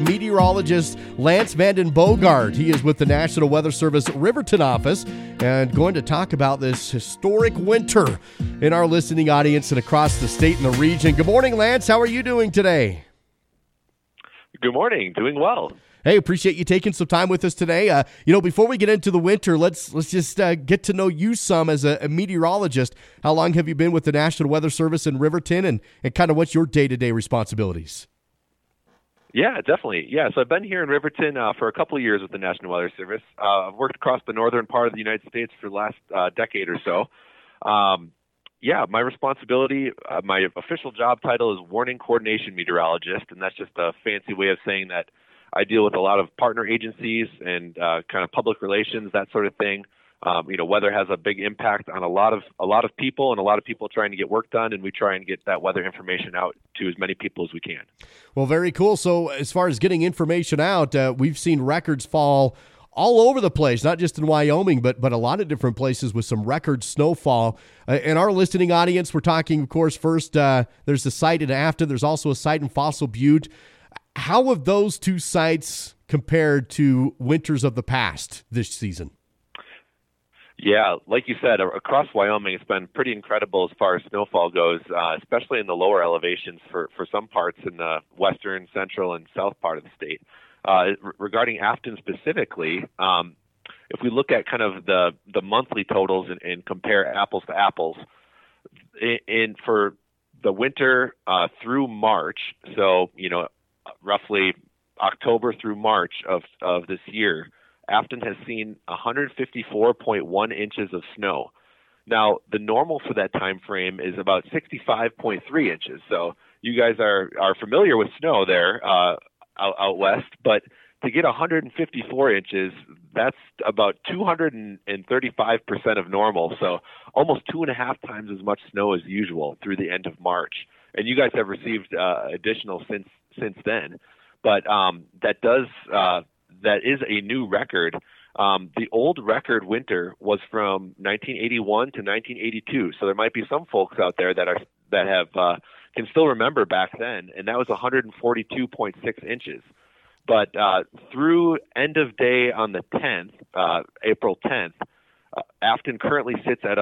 meteorologist Lance Vanden Bogart. He is with the National Weather Service Riverton office and going to talk about this historic winter in our listening audience and across the state and the region. Good morning, Lance. How are you doing today? Good morning. Doing well. Hey, appreciate you taking some time with us today. Before we get into the winter, let's just get to know you some as a meteorologist. How long have you been with the National Weather Service in Riverton, and kind of what's your day-to-day responsibilities? Yeah, definitely. Yeah, so I've been here in Riverton for a couple of years with the National Weather Service. I've worked across the northern part of the United States for the last decade or so. My responsibility, my official job title is Warning Coordination Meteorologist, and that's just a fancy way of saying that I deal with a lot of partner agencies and kind of public relations, that sort of thing. Weather has a big impact on a lot of people, and a lot of people trying to get work done, and we try and get that weather information out to as many people as we can. Well, very cool. So as far as getting information out, we've seen records fall all over the place, not just in Wyoming, but a lot of different places with some record snowfall. In our listening audience, we're talking, of course, first there's a site in Afton. There's also a site in Fossil Butte. How have those two sites compared to winters of the past this season? Yeah, like you said, across Wyoming, it's been pretty incredible as far as snowfall goes, especially in the lower elevations for some parts in the western, central, and south part of the state. Regarding Afton specifically, if we look at kind of the monthly totals and compare apples to apples, for the winter through March, so roughly October through March of this year, Afton has seen 154.1 inches of snow. Now, the normal for that time frame is about 65.3 inches. So you guys are familiar with snow there out west, but to get 154 inches, that's about 235% of normal. So almost 2.5 times as much snow as usual through the end of March. And you guys have received additional since then. But that is a new record. The old record winter was from 1981 to 1982. So there might be some folks out there that can still remember back then, and that was 142.6 inches. But through end of day on the 10th, April 10th, Afton currently sits at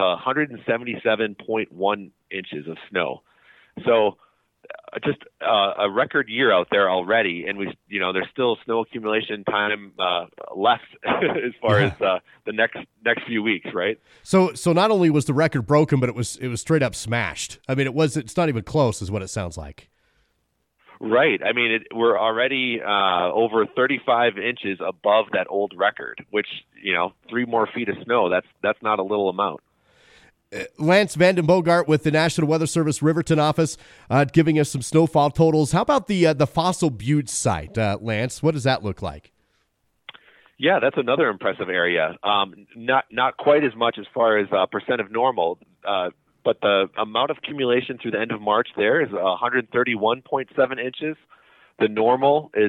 177.1 inches of snow. So just a record year out there already, and there's still snow accumulation time left as far as the next few weeks, right? So not only was the record broken, but it was straight up smashed. I mean, it's not even close, is what it sounds like. Right. I mean, we're already over 35 inches above that old record, which 3 more feet of snow. That's not a little amount. Lance Vanden Bogart with the National Weather Service Riverton office giving us some snowfall totals. How about the Fossil Butte site, Lance? What does that look like? Yeah, that's another impressive area. Not quite as much as far as percent of normal, but the amount of accumulation through the end of March there is 131.7 inches. The normal is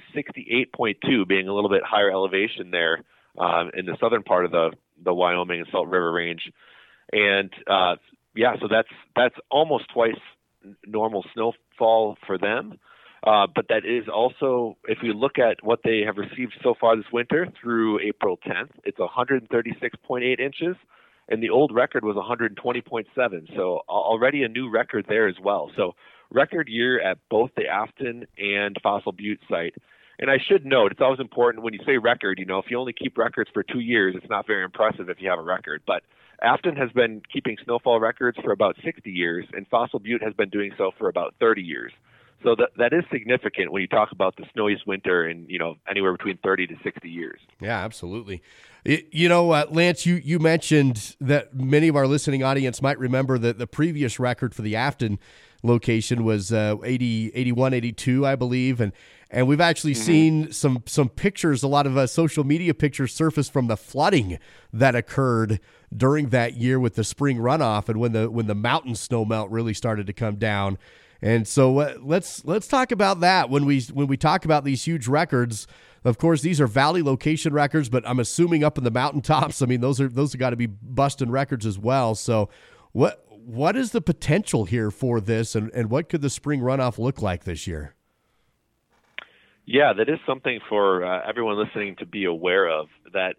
68.2, being a little bit higher elevation there in the southern part of the Wyoming and Salt River Range. And so that's almost twice normal snowfall for them. But that is also, if we look at what they have received so far this winter through April 10th, it's 136.8 inches, and the old record was 120.7. So already a new record there as well. So record year at both the Afton and Fossil Butte site. And I should note, it's always important when you say record, if you only keep records for 2 years, it's not very impressive if you have a record. But Afton has been keeping snowfall records for about 60 years, and Fossil Butte has been doing so for about 30 years. So that is significant when you talk about the snowiest winter in, anywhere between 30 to 60 years. Yeah, absolutely. Lance, you mentioned that many of our listening audience might remember that the previous record for the Afton location was 81, 82, I believe. And we've actually seen some pictures, a lot of social media pictures surface from the flooding that occurred during that year with the spring runoff and when the mountain snow melt really started to come down. And so let's talk about that when we talk about these huge records. Of course, these are valley location records, but I'm assuming up in the mountaintops, I mean, those have got to be busting records as well. So what is the potential here for this, and what could the spring runoff look like this year? Yeah, that is something for everyone listening to be aware of. That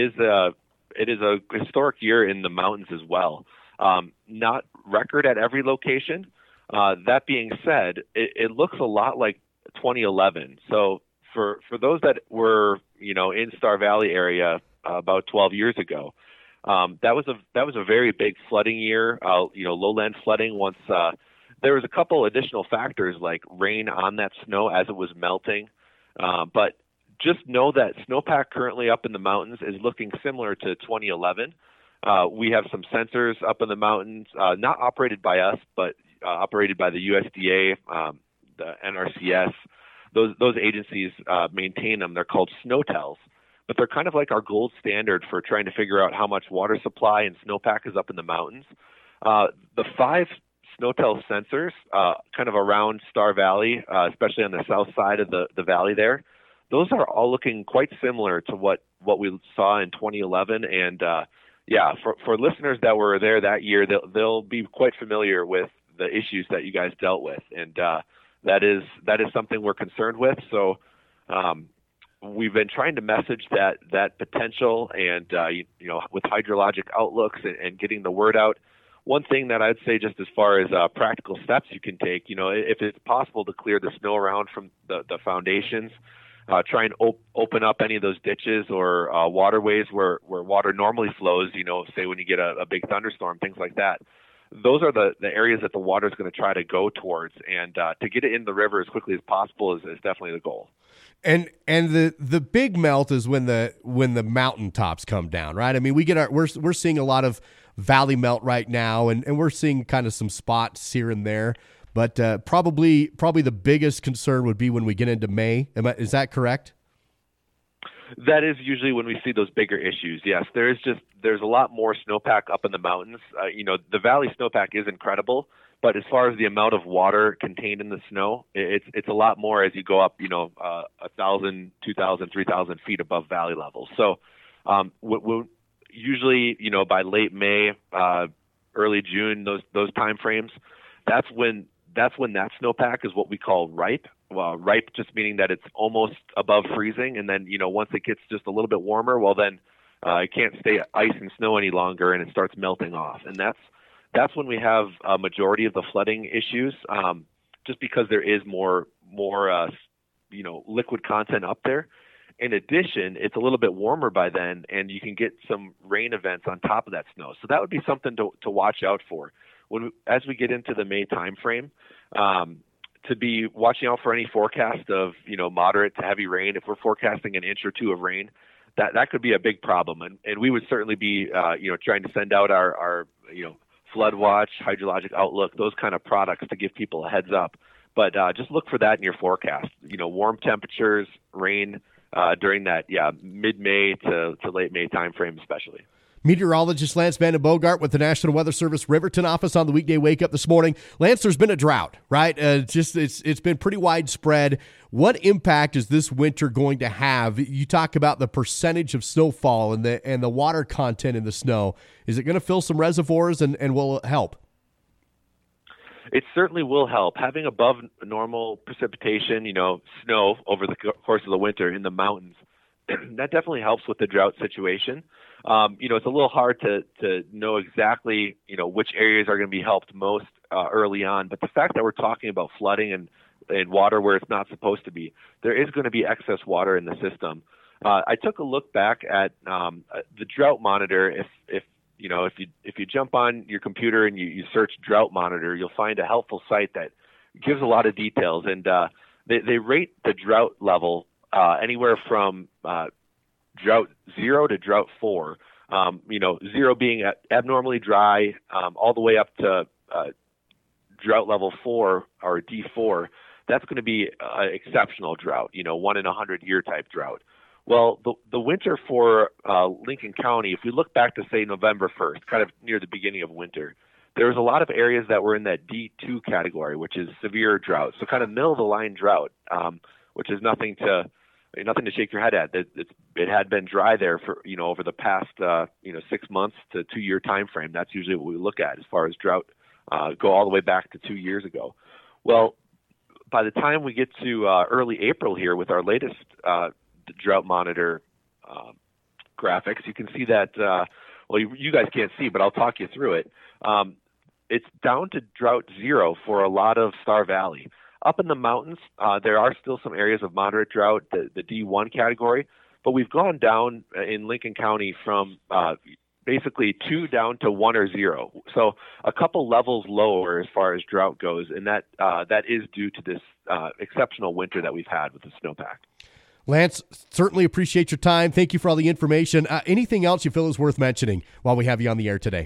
it is a historic year in the mountains as well. Not record at every location. That being said, it looks a lot like 2011. So for those that were in Star Valley area about 12 years ago, that was a very big flooding year. Lowland flooding once. There was a couple additional factors like rain on that snow as it was melting. But just know that snowpack currently up in the mountains is looking similar to 2011. We have some sensors up in the mountains, not operated by us, but operated by the USDA, the NRCS. Those agencies maintain them. They're called SNOTELs, but they're kind of like our gold standard for trying to figure out how much water supply and snowpack is up in the mountains. The 5 SNOTEL sensors, kind of around Star Valley, especially on the south side of the valley there, those are all looking quite similar to what we saw in 2011. And for listeners that were there that year, they'll be quite familiar with the issues that you guys dealt with, and that is something we're concerned with. So we've been trying to message that potential, and with hydrologic outlooks and getting the word out. One thing that I'd say, just as far as practical steps you can take, if it's possible to clear the snow around from the foundations, try and open up any of those ditches or waterways where water normally flows, say when you get a big thunderstorm, things like that. Those are the areas that the water is going to try to go towards, and to get it in the river as quickly as possible is definitely the goal. And the big melt is when the mountaintops come down, right? I mean, we're seeing a lot of valley melt right now, and we're seeing kind of some spots here and there, but probably the biggest concern would be when we get into May. Is that correct? That is usually when we see those bigger issues. Yes, there's a lot more snowpack up in the mountains. The valley snowpack is incredible, but as far as the amount of water contained in the snow, it's a lot more as you go up, 1,000, 2,000, 3,000 feet above valley level. So usually, by late May, early June, those time frames, that's when that snowpack is what we call ripe. Ripe just meaning that it's almost above freezing, and then once it gets just a little bit warmer, well then it can't stay ice and snow any longer, and it starts melting off, and that's when we have a majority of the flooding issues, just because there is more liquid content up there. In addition, it's a little bit warmer by then, and you can get some rain events on top of that snow. So that would be something to watch out for as we get into the May timeframe. To be watching out for any forecast of moderate to heavy rain. If we're forecasting an inch or two of rain, that could be a big problem, and we would certainly be trying to send out our flood watch, hydrologic outlook, those kind of products to give people a heads up. But just look for that in your forecast. Warm temperatures, rain during that mid-May to late May timeframe especially. Meteorologist Lance Vanden Bogaert with the National Weather Service Riverton office on the weekday wake up this morning. Lance, there's been a drought, right? It's been pretty widespread. What impact is this winter going to have? You talk about the percentage of snowfall and the water content in the snow. Is it going to fill some reservoirs and will it help? It certainly will help. Having above normal precipitation, snow over the course of the winter in the mountains, that definitely helps with the drought situation. It's a little hard to know exactly, which areas are going to be helped most early on. But the fact that we're talking about flooding and water where it's not supposed to be, there is going to be excess water in the system. I took a look back at the drought monitor. If you jump on your computer and you search drought monitor, you'll find a helpful site that gives a lot of details. And they rate the drought level anywhere from drought 0 to drought 4. 0 being abnormally dry, all the way up to drought level 4 or D4. That's going to be exceptional drought, 1 in 100 year type drought. Well, the winter for Lincoln County, if we look back to say November 1st, kind of near the beginning of winter, there was a lot of areas that were in that D2 category, which is severe drought. So kind of middle of the line drought, which is nothing to shake your head at. It had been dry there for over the past 6 months to 2 year time frame. That's usually what we look at as far as drought, go all the way back to 2 years ago. Well, by the time we get to early April here with our latest drought monitor graphics, you can see that, well, you guys can't see, but I'll talk you through it. It's down to drought zero for a lot of Star Valley. Up in the mountains, there are still some areas of moderate drought, the D1 category, but we've gone down in Lincoln County from basically 2 down to 1 or 0. So a couple levels lower as far as drought goes, and that is due to this exceptional winter that we've had with the snowpack. Lance, certainly appreciate your time. Thank you for all the information. Anything else you feel is worth mentioning while we have you on the air today?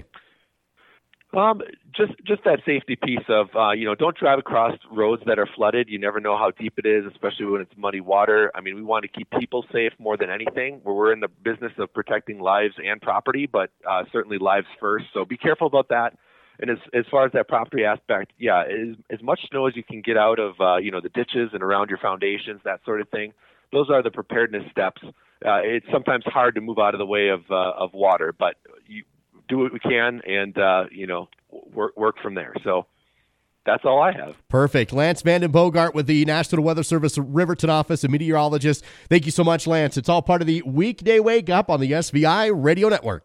Just that safety piece of, don't drive across roads that are flooded. You never know how deep it is, especially when it's muddy water. I mean, we want to keep people safe more than anything. We're in the business of protecting lives and property, but certainly lives first. So be careful about that. And as far as that property aspect, yeah, as much snow as you can get out of, the ditches and around your foundations, that sort of thing. Those are the preparedness steps. It's sometimes hard to move out of the way of water, but you do what we can and, work from there. So that's all I have. Perfect. Lance Vanden Bogaert with the National Weather Service Riverton office, a meteorologist. Thank you so much, Lance. It's all part of the Weekday Wake Up on the SVI Radio Network.